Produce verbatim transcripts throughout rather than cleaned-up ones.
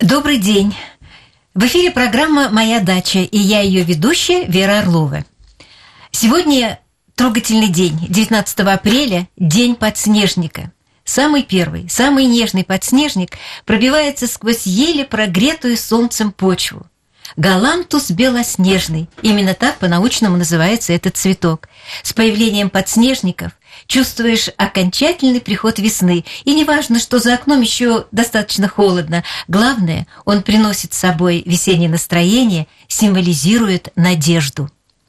Добрый день. В эфире программа «Моя дача», и я ее ведущая Вера Орлова. Сегодня трогательный день, девятнадцатого апреля, день подснежника. Самый первый, самый нежный подснежник пробивается сквозь еле прогретую солнцем почву. Галантус белоснежный, именно так по-научному называется этот цветок. С появлением подснежников чувствуешь окончательный приход весны, и неважно, что за окном еще достаточно холодно, главное, он приносит с собой весеннее настроение, символизирует надежду.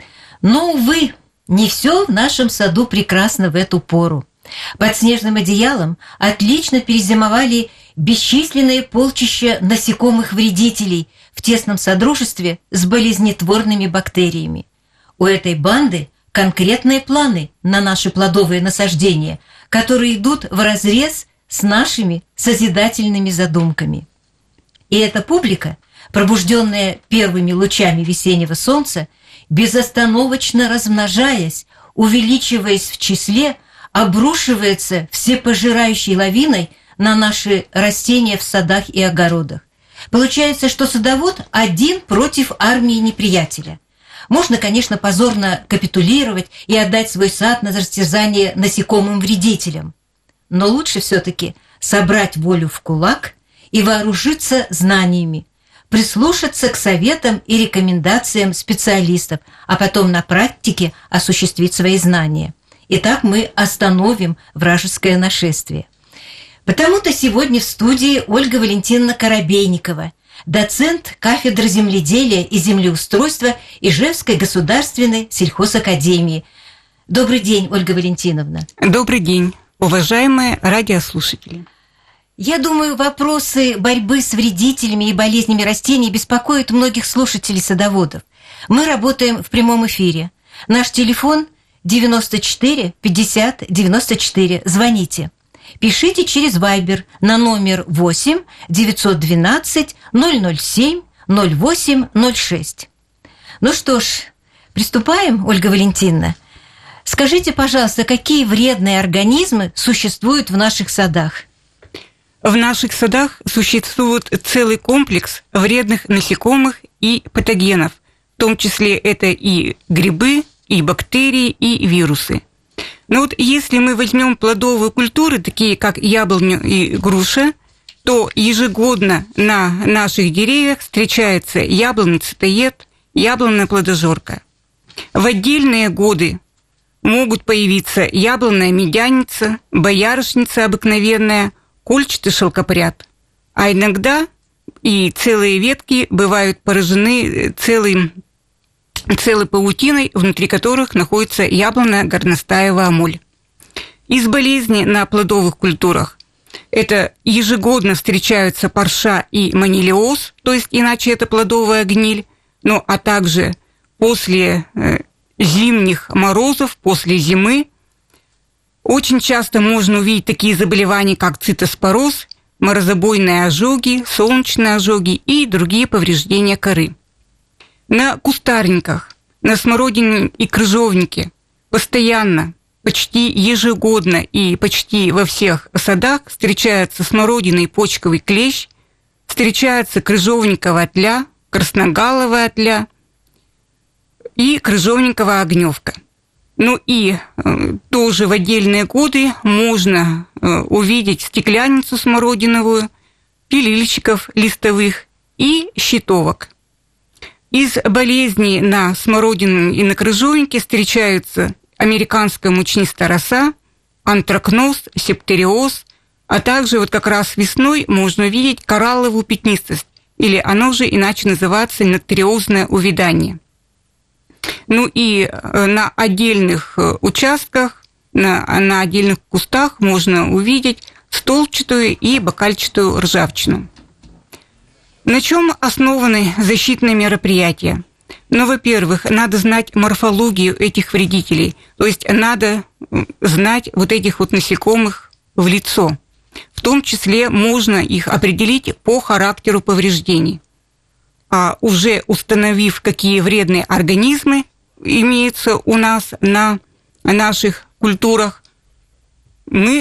Но, увы, не все в нашем саду прекрасно в эту пору. Под снежным одеялом отлично перезимовали бесчисленные полчища насекомых-вредителей в тесном содружестве с болезнетворными бактериями. У этой банды конкретные планы на наши плодовые насаждения, которые идут вразрез с нашими созидательными задумками. И эта публика, пробужденная первыми лучами весеннего солнца, безостановочно размножаясь, увеличиваясь в числе, обрушивается всепожирающей лавиной на наши растения в садах и огородах. Получается, что садовод один против армии неприятеля. Можно, конечно, позорно капитулировать и отдать свой сад на растерзание насекомым-вредителям. Но лучше все-таки собрать волю в кулак и вооружиться знаниями, прислушаться к советам и рекомендациям специалистов, а потом на практике осуществить свои знания. И так мы остановим вражеское нашествие. Потому-то сегодня в студии Ольга Валентиновна Коробейникова, доцент кафедры земледелия и землеустройства Ижевской государственной сельхозакадемии. Добрый день, Ольга Валентиновна. Добрый день, уважаемые радиослушатели. Я думаю, вопросы борьбы с вредителями и болезнями растений беспокоят многих слушателей-садоводов. Мы работаем в прямом эфире. Наш телефон девяносто четыре пятьдесят девяносто четыре. Звоните. Пишите через Вайбер на номер восемь девятьсот двенадцать ноль ноль семь ноль восемь ноль шесть. Ну что ж, приступаем, Ольга Валентиновна. Скажите, пожалуйста, какие вредные организмы существуют в наших садах? В наших садах существует целый комплекс вредных насекомых и патогенов. В том числе это и грибы, и бактерии, и вирусы. Но вот если мы возьмем плодовые культуры, такие как яблоня и груша, то ежегодно на наших деревьях встречается яблоня-цветоед, яблоня-плодожорка. В отдельные годы могут появиться яблонная медяница, боярышница обыкновенная, кольчатый шелкопряд. А иногда и целые ветки бывают поражены целым целой паутиной, внутри которых находится яблонная горностаевая моль. Из болезней на плодовых культурах это ежегодно встречаются парша и манилиоз, то есть иначе это плодовая гниль, ну а также после э, зимних морозов, после зимы очень часто можно увидеть такие заболевания, как цитоспороз, морозобойные ожоги, солнечные ожоги и другие повреждения коры. На кустарниках, на смородине и крыжовнике постоянно, почти ежегодно и почти во всех садах встречается смородиный почковый клещ, встречается крыжовниковая тля, красногаловая тля и крыжовниковая огневка. Ну и э, тоже в отдельные годы можно э, увидеть стекляницу смородиновую, пилильщиков листовых и щитовок. Из болезней на смородину и на крыжовнике встречаются американская мучнистая роса, антракноз, септериоз, а также вот как раз весной можно увидеть коралловую пятнистость, или оно же иначе называется нектариозное увядание. Ну и на отдельных участках, на, на отдельных кустах можно увидеть столбчатую и бокальчатую ржавчину. На чем основаны защитные мероприятия? Ну, во-первых, надо знать морфологию этих вредителей, то есть надо знать вот этих вот насекомых в лицо. В том числе можно их определить по характеру повреждений. А уже установив, какие вредные организмы имеются у нас на наших культурах, мы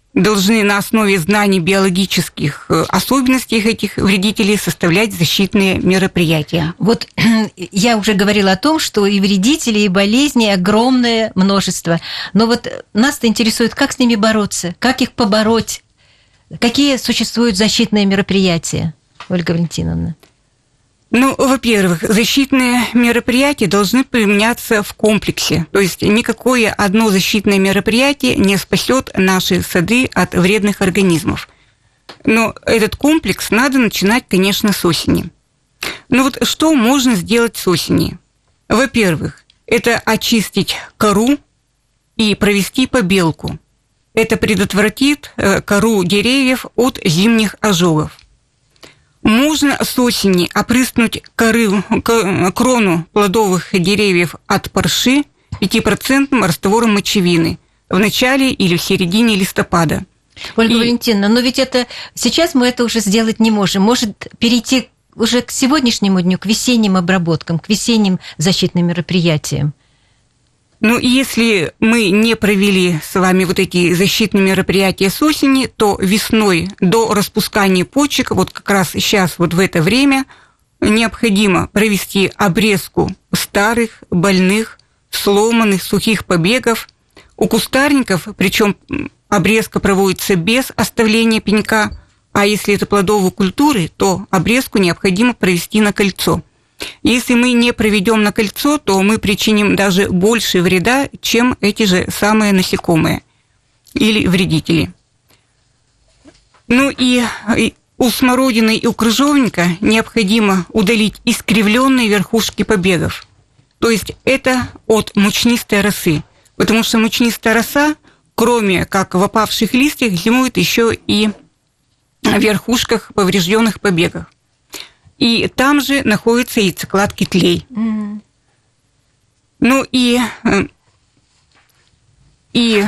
должны на основе знаний биологических особенностей этих вредителей составлять защитные мероприятия. Вот я уже говорила о том, что и вредителей, и болезней огромное множество. Но вот нас-то интересует, как с ними бороться, как их побороть, какие существуют защитные мероприятия, Ольга Валентиновна? Ну, во-первых, защитные мероприятия должны применяться в комплексе. То есть никакое одно защитное мероприятие не спасет наши сады от вредных организмов. Но этот комплекс надо начинать, конечно, с осени. Ну вот что можно сделать с осени? Во-первых, это очистить кору и провести побелку. Это предотвратит кору деревьев от зимних ожогов. Можно с осени опрыскнуть коры, крону плодовых деревьев от парши пятипроцентным раствором мочевины в начале или в середине листопада. Ольга И... Валентиновна, но ведь это сейчас мы это уже сделать не можем. Может перейти уже к сегодняшнему дню, к весенним обработкам, к весенним защитным мероприятиям? Ну, если мы не провели с вами вот эти защитные мероприятия с осени, то весной до распускания почек, вот как раз сейчас, вот в это время, необходимо провести обрезку старых, больных, сломанных, сухих побегов. У кустарников, причем обрезка проводится без оставления пенька, а если это плодовые культуры, то обрезку необходимо провести на кольцо. Если мы не проведем на кольцо, то мы причиним даже больше вреда, чем эти же самые насекомые или вредители. Ну и у смородины и у крыжовника необходимо удалить искривленные верхушки побегов. То есть это от мучнистой росы, потому что мучнистая роса, кроме как в опавших листьях, зимует еще и в верхушках поврежденных побегов. И там же находится яйцекладки тлей. Mm. Ну и, и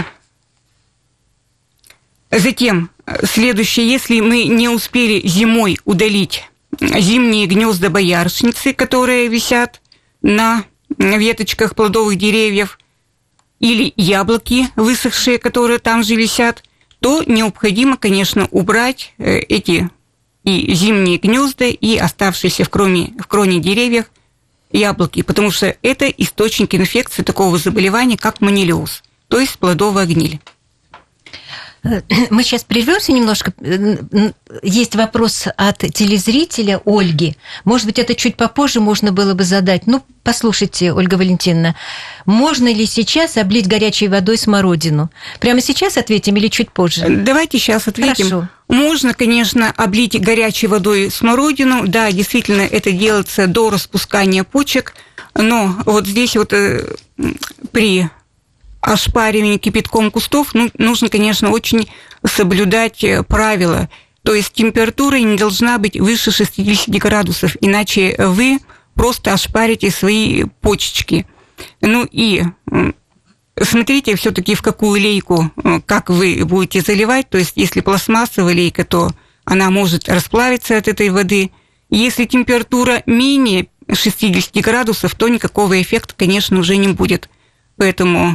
затем, следующее, если мы не успели зимой удалить зимние гнезда боярышницы, которые висят на веточках плодовых деревьев, или яблоки высохшие, которые там же висят, то необходимо, конечно, убрать эти и зимние гнезда, и оставшиеся в кроне, в кроне деревьев яблоки, потому что это источник инфекции такого заболевания, как манилиоз, то есть плодовая гниль. Мы сейчас прервемся немножко. Есть вопрос от телезрителя Ольги. Может быть, это чуть попозже можно было бы задать. Ну, послушайте, Ольга Валентиновна, можно ли сейчас облить горячей водой смородину? Прямо сейчас ответим или чуть позже? Давайте сейчас ответим. Хорошо. Можно, конечно, облить горячей водой смородину. Да, действительно, это делается до распускания почек. Но вот здесь вот э, при ошпаривании кипятком кустов ну, нужно, конечно, очень соблюдать правила. То есть температура не должна быть выше шестидесяти градусов, иначе вы просто ошпарите свои почечки. Ну и смотрите все-таки, в какую лейку, как вы будете заливать. То есть если пластмассовая лейка, то она может расплавиться от этой воды. Если температура менее шестидесяти градусов, то никакого эффекта, конечно, уже не будет. Поэтому,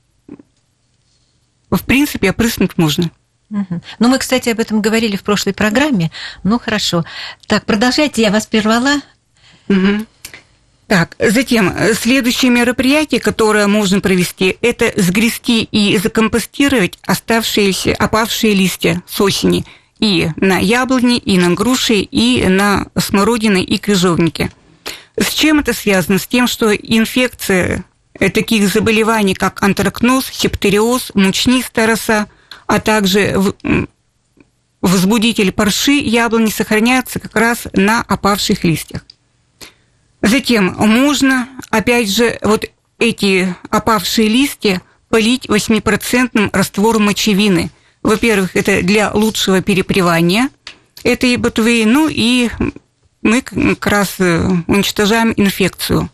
в принципе, опрыснуть можно. Угу. Ну, мы, кстати, об этом говорили в прошлой программе. Ну, хорошо. Так, продолжайте, я вас прервала. Угу. Так, затем, следующее мероприятие, которое можно провести, это сгрести и закомпостировать оставшиеся, опавшие листья с осени и на яблони, и на груши, и на смородины и крыжовники. С чем это связано? С тем, что инфекция таких заболеваний, как антракноз, септериоз, мучнистая роса, а также возбудитель парши яблони сохраняются как раз на опавших листьях. Затем можно, опять же, вот эти опавшие листья полить восьмипроцентным раствором мочевины. Во-первых, это для лучшего перепревания этой ботвы, ну и мы как раз уничтожаем инфекцию.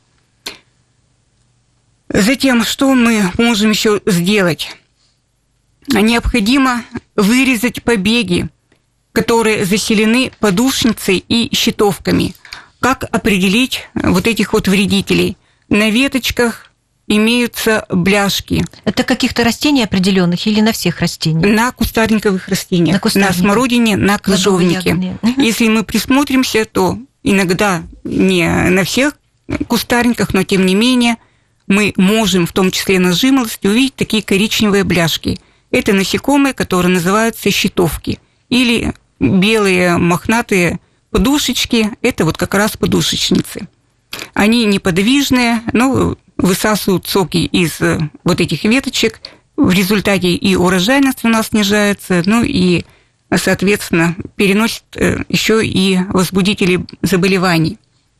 Затем, что мы можем еще сделать? Необходимо вырезать побеги, которые заселены подушницей и щитовками. Как определить вот этих вот вредителей? На веточках имеются бляшки. Это каких-то растений определенных или на всех растениях? На кустарниковых растениях, на, кустарниковых. на смородине, на крыжовнике. Угу. Если мы присмотримся, то иногда не на всех кустарниках, но тем не менее мы можем, в том числе на жимолости, увидеть такие коричневые бляшки. Это насекомые, которые называются щитовки, или белые мохнатые подушечки, это вот как раз подушечницы. Они неподвижные, но высасывают соки из вот этих веточек, в результате и урожайность у нас снижается, ну и, соответственно, переносит еще и возбудители заболеваний.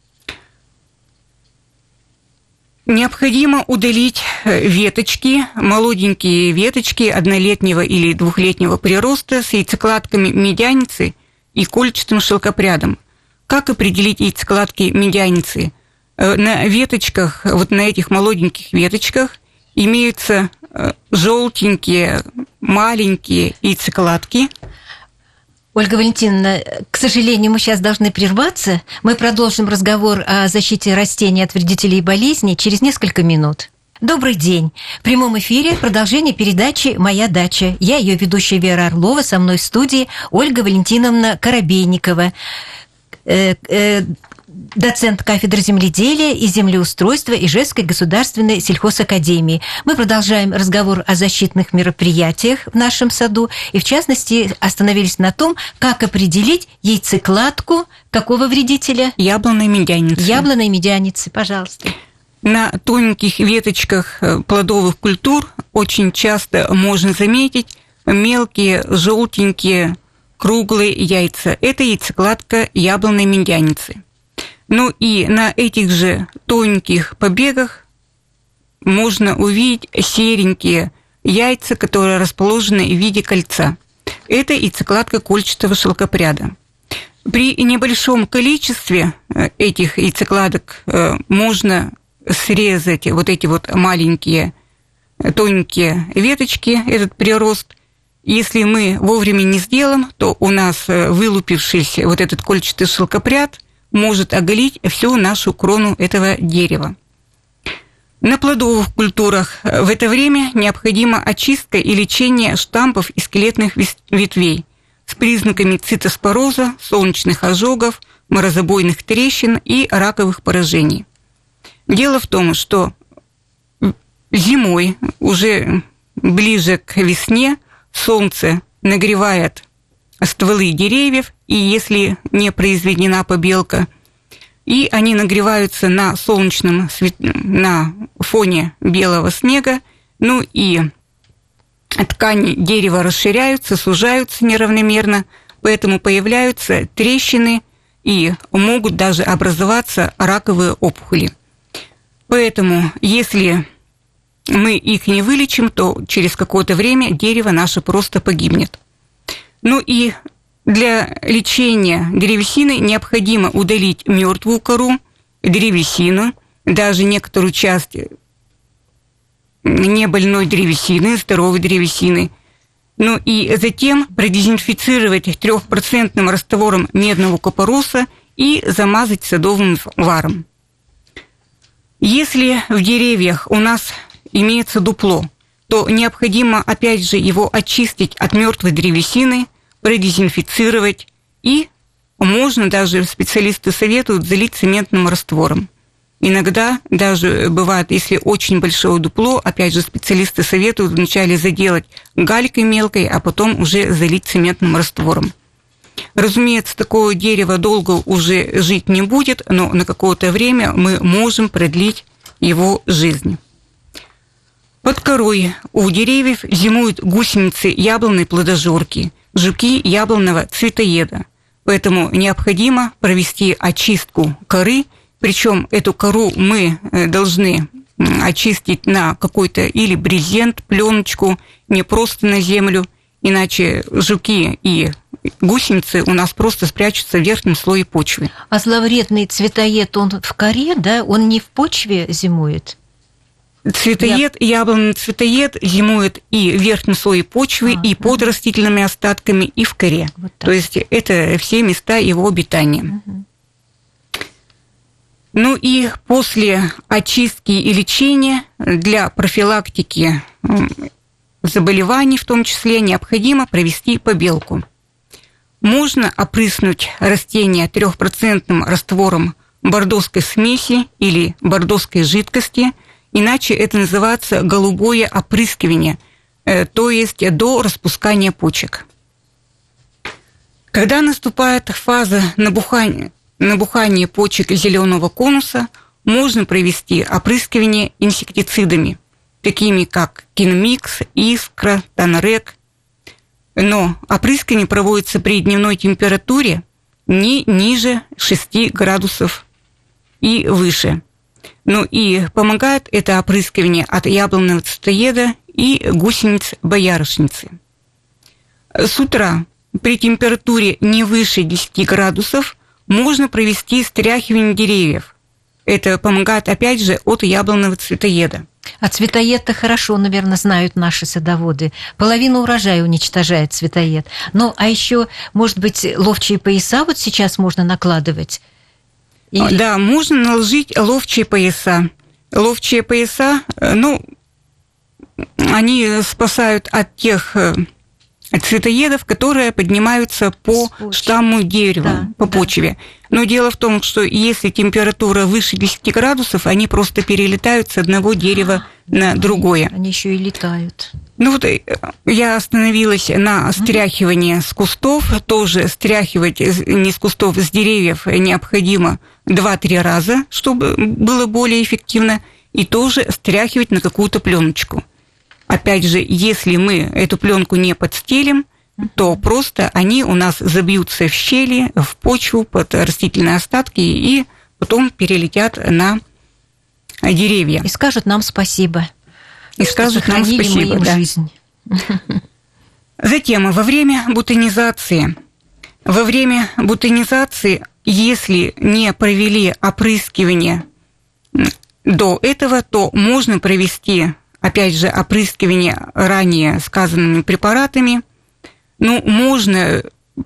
Необходимо удалить веточки, молоденькие веточки однолетнего или двухлетнего прироста с яйцекладками медяницы и кольчатым шелкопрядом. Как определить яйцекладки медяницы? На веточках, вот на этих молоденьких веточках имеются желтенькие, маленькие яйцекладки. Ольга Валентиновна, к сожалению, мы сейчас должны прерваться. Мы продолжим разговор о защите растений от вредителей и болезней через несколько минут. Добрый день. В прямом эфире продолжение передачи «Моя дача». Я ее ведущая Вера Орлова, со мной в студии Ольга Валентиновна Коробейникова, э, э, доцент кафедры земледелия и землеустройства Ижевской государственной сельхозакадемии. Мы продолжаем разговор о защитных мероприятиях в нашем саду, и в частности остановились на том, как определить яйцекладку какого вредителя? Яблонной медяницы. Яблонной медяницы, пожалуйста. На тоненьких веточках плодовых культур очень часто можно заметить мелкие, желтенькие, круглые яйца. Это яйцекладка яблонной медяницы. Ну и на этих же тоненьких побегах можно увидеть серенькие яйца, которые расположены в виде кольца. Это яйцекладка кольчатого шелкопряда. При небольшом количестве этих яйцекладок можно срезать вот эти вот маленькие тоненькие веточки, этот прирост. Если мы вовремя не сделаем, то у нас вылупившийся вот этот кольчатый шелкопряд может оголить всю нашу крону этого дерева. На плодовых культурах в это время необходима очистка и лечение штампов и скелетных ветвей с признаками цитоспороза, солнечных ожогов, морозобойных трещин и раковых поражений. Дело в том, что зимой, уже ближе к весне, солнце нагревает стволы деревьев, и если не произведена побелка, и они нагреваются на солнечном свет... на фоне белого снега, ну и ткани дерева расширяются, сужаются неравномерно, поэтому появляются трещины и могут даже образоваться раковые опухоли. Поэтому, если мы их не вылечим, то через какое-то время дерево наше просто погибнет. Ну и для лечения древесины необходимо удалить мертвую кору, древесину, даже некоторую часть небольной древесины, здоровой древесины. Ну и затем продезинфицировать трехпроцентным раствором медного купороса и замазать садовым варом. Если в деревьях у нас имеется дупло, то необходимо опять же его очистить от мертвой древесины, продезинфицировать, и можно даже, специалисты советуют, залить цементным раствором. Иногда даже бывает, если очень большое дупло, опять же специалисты советуют вначале заделать галькой мелкой, а потом уже залить цементным раствором. Разумеется, такое дерево долго уже жить не будет, но на какое-то время мы можем продлить его жизнь. Под корой у деревьев зимуют гусеницы яблонной плодожорки, жуки яблонного цветоеда. Поэтому необходимо провести очистку коры, причем эту кору мы должны очистить на какой-то или брезент, пленочку, не просто на землю, иначе жуки и гусеницы у нас просто спрячутся в верхнем слое почвы. А зловредный цветоед, он в коре, да? Он не в почве зимует? Цветоед, Я... яблонный цветоед зимует и в верхнем слое почвы, а, и под угу. растительными остатками, и в коре. Вот То есть это все места его обитания. Угу. Ну и после очистки и лечения для профилактики заболеваний в том числе необходимо провести побелку. Можно опрыснуть растения трехпроцентным раствором бордоской смеси или бордоской жидкости, иначе это называется голубое опрыскивание, то есть до распускания почек. Когда наступает фаза набухания, набухания почек зеленого конуса, можно провести опрыскивание инсектицидами, такими как Кинмикс, Искра, Танрек. Но опрыскивание проводится при дневной температуре не ниже шести градусов и выше. Ну и помогает это опрыскивание от яблоневого цветоеда и гусениц-боярышницы. С утра при температуре не выше десяти градусов можно провести стряхивание деревьев. Это помогает, опять же, от яблоневого цветоеда. А цветоед-то хорошо, наверное, знают наши садоводы. Половину урожая уничтожает цветоед. Ну, а еще, может быть, ловчие пояса вот сейчас можно накладывать? Или... Да, можно наложить ловчие пояса. Ловчие пояса, ну, они спасают от тех цветоедов, которые поднимаются по штамму дерева, да, по да. почве. Но дело в том, что если температура выше десяти градусов, они просто перелетают с одного дерева а, на другое. Они еще и летают. Ну вот я остановилась на стряхивании с кустов. Тоже стряхивать не с кустов, с деревьев необходимо два-три раза, чтобы было более эффективно. И тоже стряхивать на какую-то пленочку. Опять же, если мы эту пленку не подстелим, то просто они у нас забьются в щели, в почву, под растительные остатки и потом перелетят на деревья. И скажут нам спасибо. И скажут нам спасибо, мы им да. жизнь. Затем, во время бутонизации, во время бутонизации, если не провели опрыскивание до этого, то можно провести, опять же, опрыскивание ранее сказанными препаратами. Ну, можно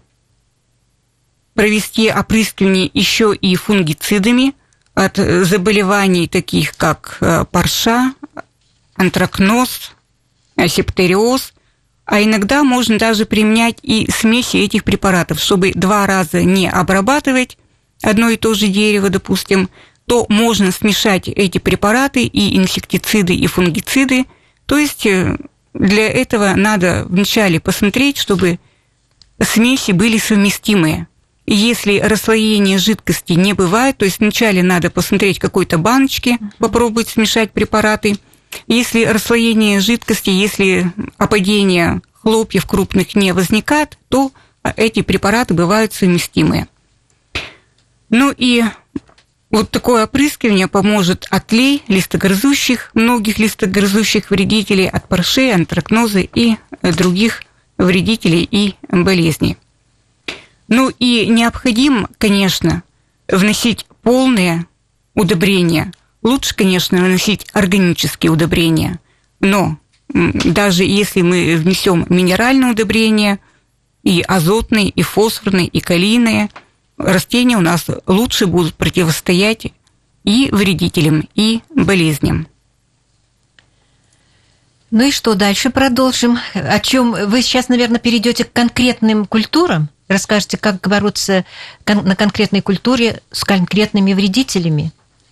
провести опрыскивание еще и фунгицидами от заболеваний, таких как парша, антракноз, септериоз. А иногда можно даже применять и смеси этих препаратов, чтобы два раза не обрабатывать одно и то же дерево, допустим, то можно смешать эти препараты, и инсектициды, и фунгициды. То есть для этого надо вначале посмотреть, чтобы смеси были совместимые. И если расслоения жидкости не бывает, то есть вначале надо посмотреть в какой-то баночке, попробовать смешать препараты. Если расслоение жидкости, если опадение хлопьев крупных не возникает, то эти препараты бывают совместимые. Ну и вот такое опрыскивание поможет от тлей листогрызущих, многих листогрызущих вредителей, от паршей, антракноза и других вредителей и болезней. Ну и необходимо, конечно, вносить полные удобрения. Лучше, конечно, вносить органические удобрения, но даже если мы внесем минеральные удобрения, и азотные, и фосфорные, и калийные, растения у нас лучше будут противостоять и вредителям, и болезням. Ну и что, дальше продолжим? О чем вы сейчас, наверное, перейдете к конкретным культурам? Расскажете, как бороться на конкретной культуре с конкретными вредителями?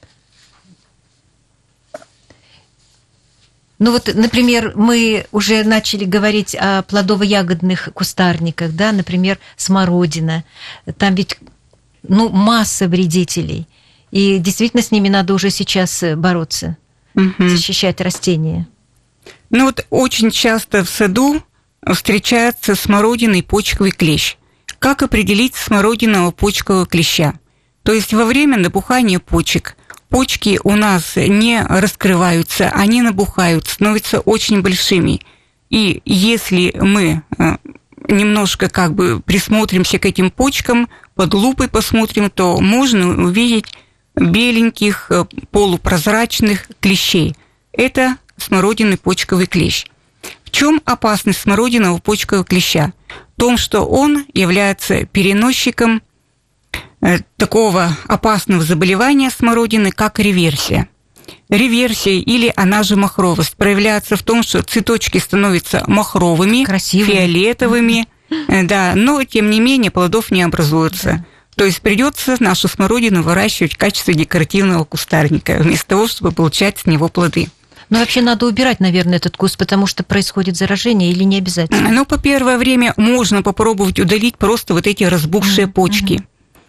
Ну вот, например, мы уже начали говорить о плодово-ягодных кустарниках, да, например, смородина. Там ведь, ну, масса вредителей. И действительно с ними надо уже сейчас бороться, угу. защищать растения. Ну вот очень часто в саду встречается смородиный почковый клещ. Как определить смородиного почкового клеща? То есть во время набухания почек почки у нас не раскрываются, они набухают, становятся очень большими. И если мы немножко как бы присмотримся к этим почкам, под лупой посмотрим, то можно увидеть беленьких полупрозрачных клещей. Это смородиный почковый клещ. В чем опасность смородиного почкового клеща? В том, что он является переносчиком такого опасного заболевания смородины, как реверсия. Реверсия, или она же махровость, проявляется в том, что цветочки становятся махровыми, красивыми, фиолетовыми, mm-hmm. да, но тем не менее плодов не образуется. Mm-hmm. То есть придется нашу смородину выращивать в качестве декоративного кустарника, вместо того, чтобы получать с него плоды. Ну, вообще надо убирать, наверное, этот куст, потому что происходит заражение, или не обязательно? Ну, по первое время можно попробовать удалить просто вот эти разбухшие mm-hmm. почки.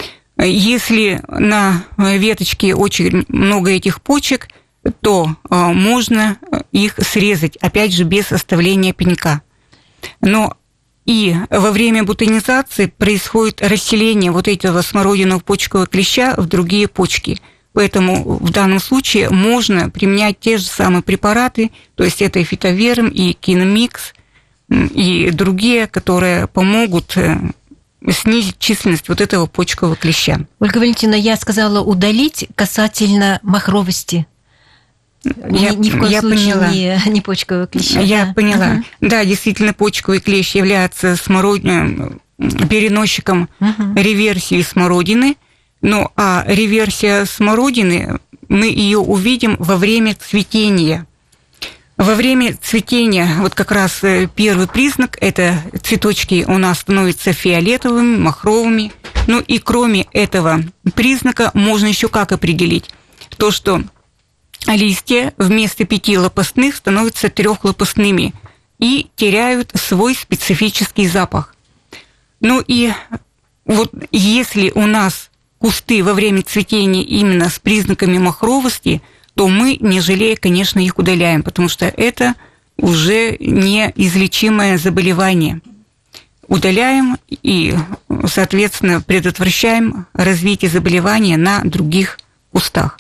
Если на веточке очень много этих почек, то можно их срезать, опять же, без оставления пенька. Но и во время бутонизации происходит расселение вот этого смородинового почкового клеща в другие почки. Поэтому в данном случае можно применять те же самые препараты, то есть это и фитоверм, и киномикс, и другие, которые помогут снизить численность вот этого почкового клеща. Ольга Валентиновна, я сказала удалить касательно махровости. Я, ни, ни в коем я случае поняла. Не, не почкового клеща. Я да. поняла. Uh-huh. Да, действительно, почковый клещ является смородиным, переносчиком uh-huh. реверсии смородины. Ну, а реверсия смородины, мы ее увидим во время цветения. Во время цветения, вот как раз первый признак, это цветочки у нас становятся фиолетовыми, махровыми. Ну и кроме этого признака можно еще как определить? То, что листья вместо пяти лопастных становятся трехлопастными и теряют свой специфический запах. Ну и вот если у нас кусты во время цветения именно с признаками махровости, то мы, не жалея, конечно, их удаляем, потому что это уже неизлечимое заболевание. Удаляем и, соответственно, предотвращаем развитие заболевания на других кустах.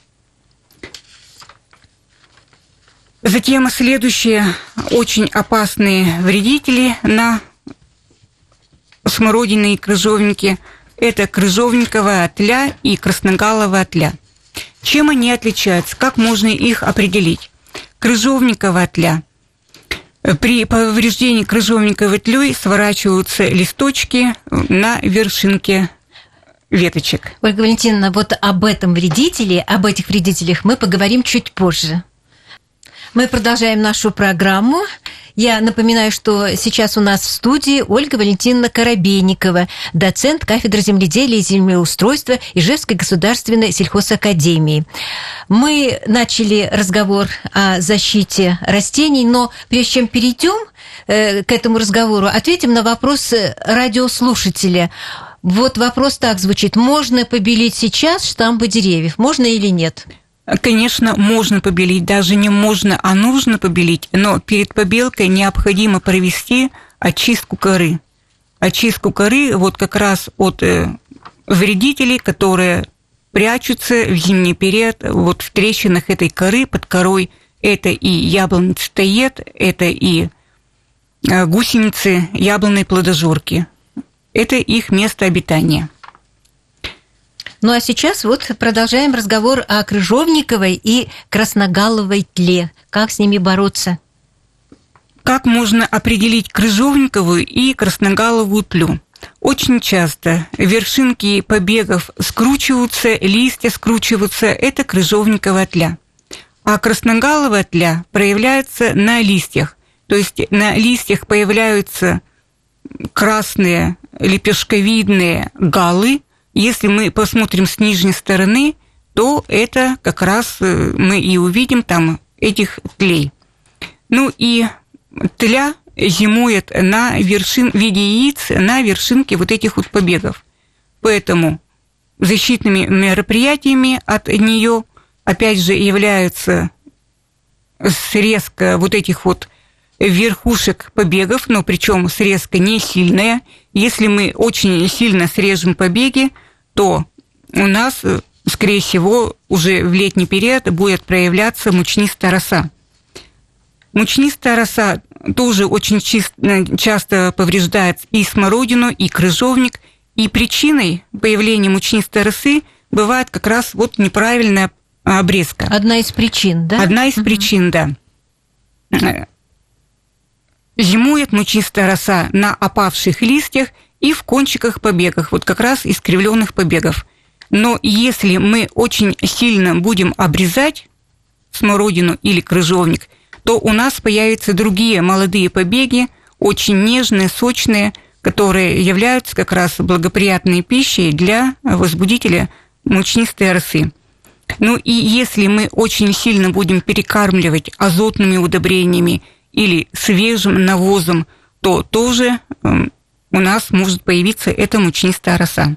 Затем следующие очень опасные вредители на смородине и крыжовнике – это крыжовниковая тля и красногаловая тля. Чем они отличаются? Как можно их определить? Крыжовниковая тля. При повреждении крыжовниковой тлей сворачиваются листочки на вершинке веточек. Ольга Валентиновна, вот об этом вредителе, об этих вредителях мы поговорим чуть позже. Мы продолжаем нашу программу. Я напоминаю, что сейчас у нас в студии Ольга Валентиновна Коробейникова, доцент кафедры земледелия и землеустройства Ижевской государственной сельхозакадемии. Мы начали разговор о защите растений, но прежде чем перейдем к этому разговору, ответим на вопрос радиослушателя. Вот вопрос так звучит. Можно побелить сейчас штамбы деревьев? Можно или нет? Конечно, можно побелить, даже не можно, а нужно побелить, но перед побелкой необходимо провести очистку коры. Очистку коры вот как раз от вредителей, которые прячутся в зимний период вот в трещинах этой коры, под корой. Это и яблонный цветоед, это и гусеницы, яблонные плодожорки. Это их место обитания. Ну а сейчас вот продолжаем разговор о крыжовниковой и красногаловой тле. Как с ними бороться? Как можно определить крыжовниковую и красногаловую тлю? Очень часто вершинки побегов скручиваются, листья скручиваются. Это крыжовниковая тля. А красногаловая тля проявляется на листьях. То есть на листьях появляются красные лепешковидные галы. Если мы посмотрим с нижней стороны, то это как раз мы и увидим там этих тлей. Ну и тля зимует на вершин, в виде яиц на вершинке вот этих вот побегов. Поэтому защитными мероприятиями от нее опять же являются срезка вот этих вот верхушек побегов, но причем срезка не сильная. Если мы очень сильно срежем побеги, то у нас, скорее всего, уже в летний период будет проявляться мучнистая роса. Мучнистая роса тоже очень часто повреждает и смородину, и крыжовник. И причиной появления мучнистой росы бывает как раз вот неправильная обрезка. Одна из причин, да? Одна из угу. причин, да. Зимует мучнистая роса на опавших листьях и в кончиках побегов, вот как раз искривленных побегов. Но если мы очень сильно будем обрезать смородину или крыжовник, то у нас появятся другие молодые побеги, очень нежные, сочные, которые являются как раз благоприятной пищей для возбудителя мучнистой росы. Ну и если мы очень сильно будем перекармливать азотными удобрениями или свежим навозом, то тоже у нас может появиться эта мучнистая роса.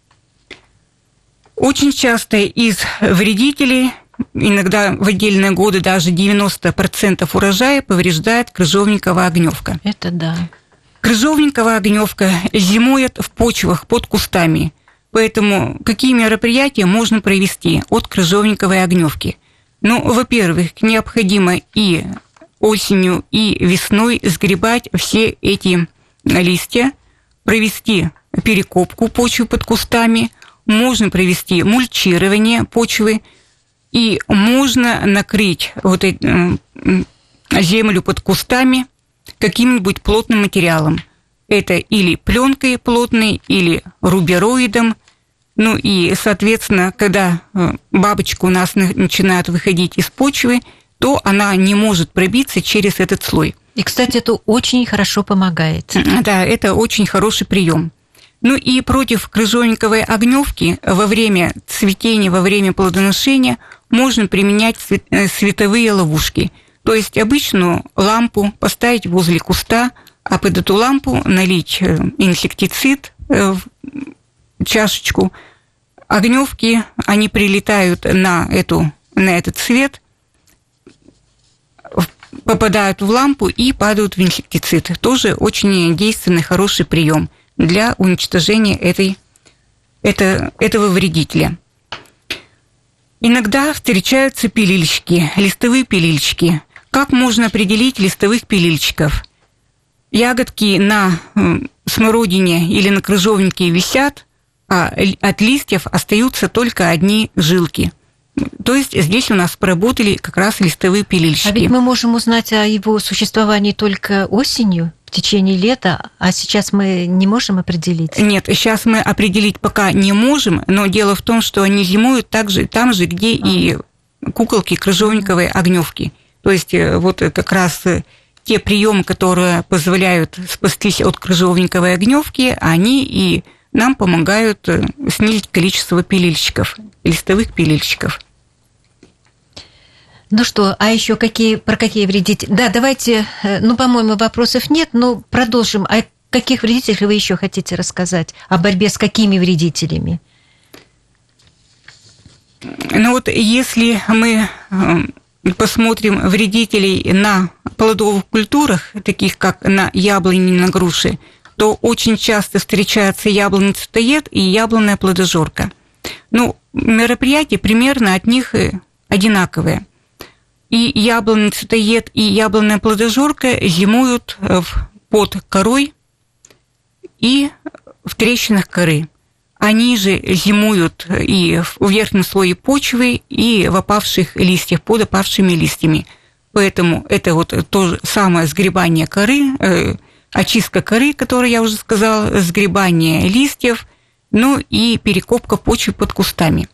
Очень часто из вредителей, иногда в отдельные годы даже девяносто процентов урожая повреждает крыжовниковая огневка. Это да. Крыжовниковая огневка зимует в почвах под кустами. Поэтому какие мероприятия можно провести от крыжовниковой огневки? Ну, во-первых, необходимо и осенью, и весной сгребать все эти листья, провести перекопку почвы под кустами, можно провести мульчирование почвы, и можно накрыть вот эту землю под кустами каким-нибудь плотным материалом. Это или пленкой плотной, или рубероидом. Ну и, соответственно, когда бабочка у нас начинает выходить из почвы, то она не может пробиться через этот слой. И, кстати, это очень хорошо помогает. Да, это очень хороший прием. Ну и против крыжовниковой огневки во время цветения, во время плодоношения можно применять световые ловушки. То есть обычную лампу поставить возле куста, а под эту лампу налить инсектицид в чашечку. Огневки, они прилетают на, эту, на этот цвет, попадают в лампу и падают в инсектицид. Тоже очень действенный, хороший прием для уничтожения этой, это, этого вредителя. Иногда встречаются пилильщики, листовые пилильщики. Как можно определить листовых пилильщиков? Ягодки на смородине или на крыжовнике висят, а от листьев остаются только одни жилки. То есть здесь у нас поработали как раз листовые пилильщики. А ведь мы можем узнать о его существовании только осенью, в течение лета, а сейчас мы не можем определить? Нет, сейчас мы определить пока не можем, но дело в том, что они зимуют так же, там же, где а. и куколки крыжовниковой огневки. То есть вот как раз те приемы, которые позволяют спастись от крыжовниковой огневки, они и нам помогают снизить количество пилильщиков, листовых пилильщиков. Ну что, а еще какие, про какие вредители? Да, давайте, ну, по-моему, вопросов нет, но продолжим. О каких вредителях вы еще хотите рассказать? О борьбе с какими вредителями? Ну вот если мы посмотрим вредителей на плодовых культурах, таких как на яблони, на груши, то очень часто встречаются яблонный цветоед и яблонная плодожорка. Ну, мероприятия примерно от них одинаковые. И яблонный цветоед, и яблонная плодожорка зимуют под корой и в трещинах коры. Они же зимуют и в верхнем слое почвы, и в опавших листьях, под опавшими листьями. Поэтому это вот то же самое сгребание коры, очистка коры, которую я уже сказала, сгребание листьев, ну и перекопка почвы под кустами.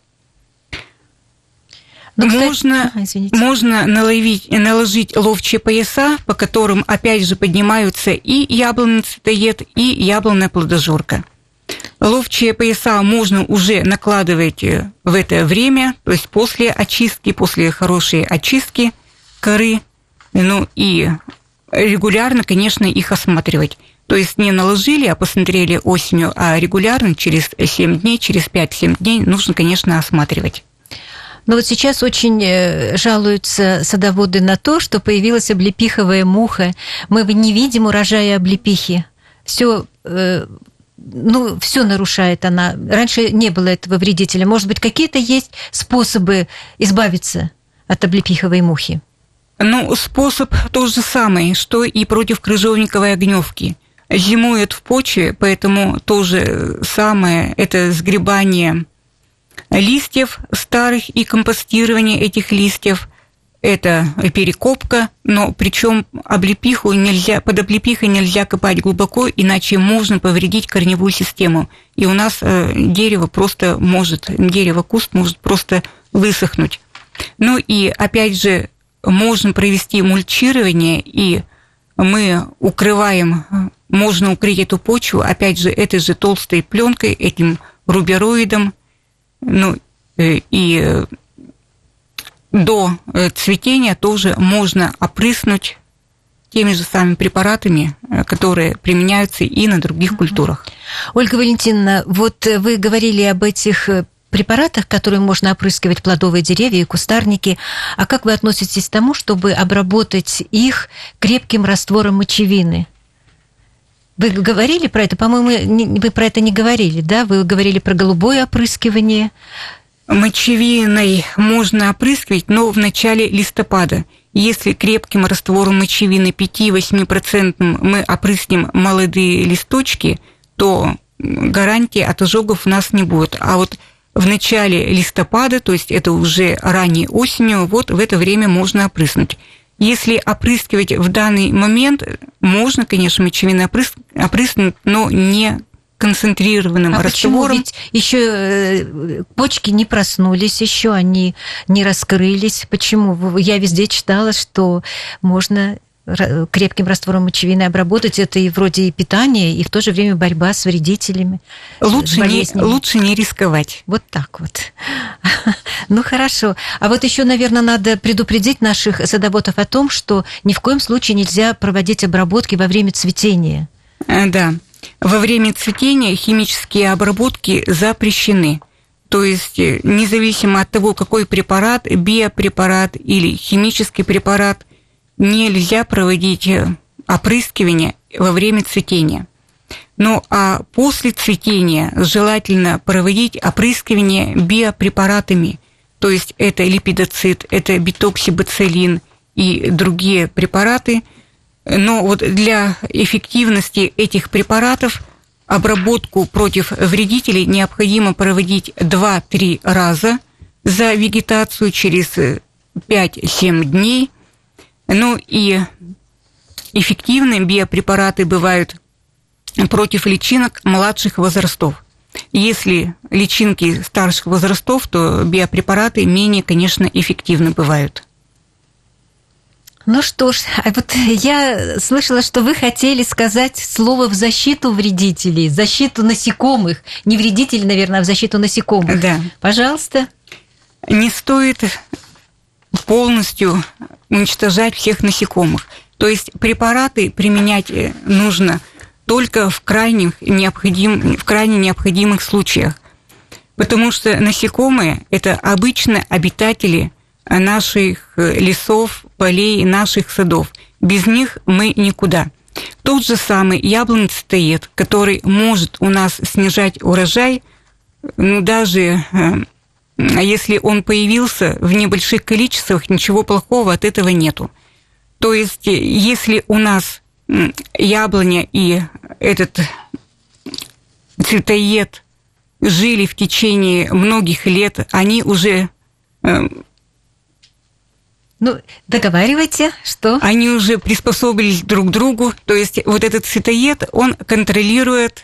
Ну, можно, кстати, можно наловить, наложить ловчие пояса, по которым опять же поднимаются и яблонный цветоед, и яблонная плодожорка. Ловчие пояса можно уже накладывать в это время, то есть после очистки, после хорошей очистки коры, ну и регулярно, конечно, их осматривать. То есть не наложили, а посмотрели осенью, а регулярно через семь дней, через пять-семь дней нужно, конечно, осматривать. Но вот сейчас очень жалуются садоводы на то, что появилась облепиховая муха. Мы не видим урожая облепихи. Все, ну, все нарушает она. Раньше не было этого вредителя. Может быть, какие-то есть способы избавиться от облепиховой мухи? Ну, способ тот же самый, что и против крыжовниковой огневки. Зимует в почве, поэтому то же самое – это сгребание листьев старых и компостирование этих листьев. это перекопка, но причем облепиху нельзя, под облепихой нельзя копать глубоко, иначе можно повредить корневую систему. И у нас дерево просто может, дерево, куст может просто высохнуть. Ну и опять же, можно провести мульчирование, и мы укрываем, можно укрыть эту почву, опять же, этой же толстой пленкой, этим рубероидом, ну и до цветения тоже можно опрыснуть теми же самыми препаратами, которые применяются и на других культурах. Ольга Валентиновна, вот вы говорили об этих препаратах, которые можно опрыскивать плодовые деревья и кустарники. А как вы относитесь к тому, чтобы обработать их крепким раствором мочевины? Вы говорили про это? По-моему, вы про это не говорили, да? Вы говорили про голубое опрыскивание. Мочевиной можно опрыскивать, но в начале листопада. Если крепким раствором мочевины пять-восемь процентов мы опрыснем молодые листочки, то гарантии от ожогов у нас не будет. А вот в начале листопада, то есть это уже ранней осенью, вот в это время можно опрыснуть. Если опрыскивать в данный момент, можно, конечно, мочевиной опрыснуть, но не концентрированным а раствором. Почему? Ведь еще почки не проснулись, еще они не раскрылись. Почему? Я везде читала, что можно крепким раствором мочевины обработать. Это и вроде и питание, и в то же время борьба с вредителями. Лучше, с не, лучше не рисковать. Вот так вот. Ну, хорошо. А вот еще, наверное, надо предупредить наших садоводов о том, что ни в коем случае нельзя проводить обработки во время цветения. Да. Во время цветения химические обработки запрещены. То есть, независимо от того, какой препарат, биопрепарат или химический препарат, нельзя проводить опрыскивание во время цветения. Ну, а после цветения желательно проводить опрыскивание биопрепаратами. То есть, это липидоцид, это бетоксибацилин и другие препараты. Но вот для эффективности этих препаратов обработку против вредителей необходимо проводить два-три раза за вегетацию через пять-семь дней. Ну и эффективные биопрепараты бывают против личинок младших возрастов. Если личинки старших возрастов, то биопрепараты менее, конечно, эффективны бывают. Ну что ж, а вот я слышала, что вы хотели сказать слово в защиту вредителей, в защиту насекомых. Не вредителей, наверное, а в защиту насекомых. Да. Пожалуйста. Не стоит полностью уничтожать всех насекомых. То есть препараты применять нужно только в крайних необходим, в крайне необходимых случаях. Потому что насекомые – это обычно обитатели наших лесов, полей, наших садов. Без них мы никуда. Тот же самый яблоноцветоед, который может у нас снижать урожай, ну, даже если он появился в небольших количествах, ничего плохого от этого нету. То есть, если у нас яблоня и этот цветоед жили в течение многих лет, они уже... Ну, договаривайте, что? Они уже приспособились друг к другу. То есть вот этот цветоед, он контролирует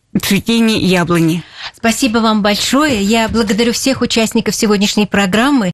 цветение яблони. Спасибо вам большое. Я благодарю всех участников сегодняшней программы.